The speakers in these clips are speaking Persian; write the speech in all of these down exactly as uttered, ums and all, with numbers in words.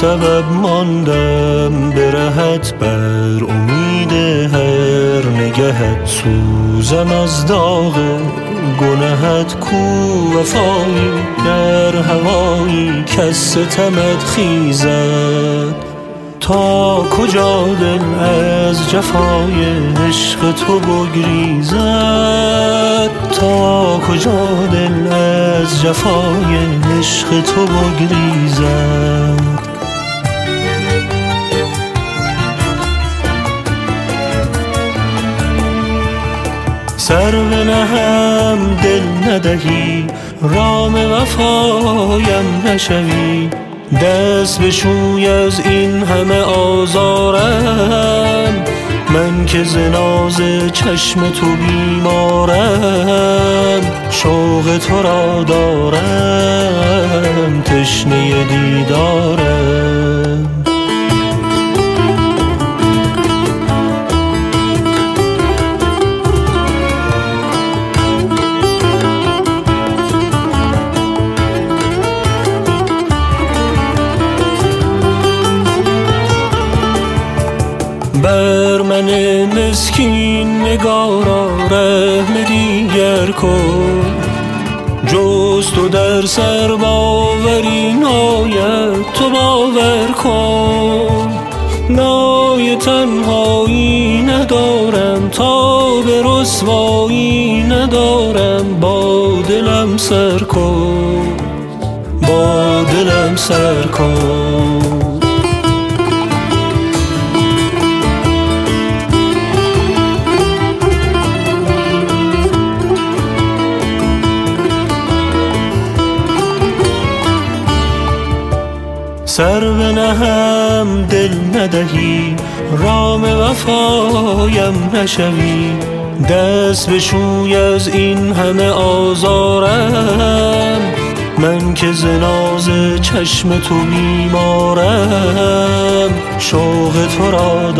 سبب ماندم برهت بر امید هر نگهت، سوزم از داغ گناهت کو وفایی در هوایی کس ستمت خیزد. تا کجا دل از جفای عشق تو بگریزد، تا کجا دل از جفای عشق تو بگریزد. سر بنهم دل ندهی، رام وفایم نشوی، دست بشوی از این همه آزارم. من که ز ناز چشم تو بیمارم، شوق تو را دارم تشنه دیدارم. بر من مسکین نگارا رحم دیگر کن، جز تو در سر باوری ناید تو باور کن. نای تنهایی ندارم تا به رسوایی ندارم، با دلم سر کن با دلم سر کن. سر بنهم دل ندهی، رام وفایم نشوی، دست بشوی از این همه آزارم. من که ز ناز چشم تو بیمارم، شوق تو را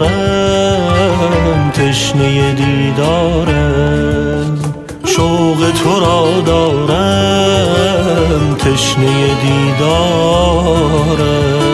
دارم تشنه دیدارم. شوق تو را دارم تشنه دیدارم.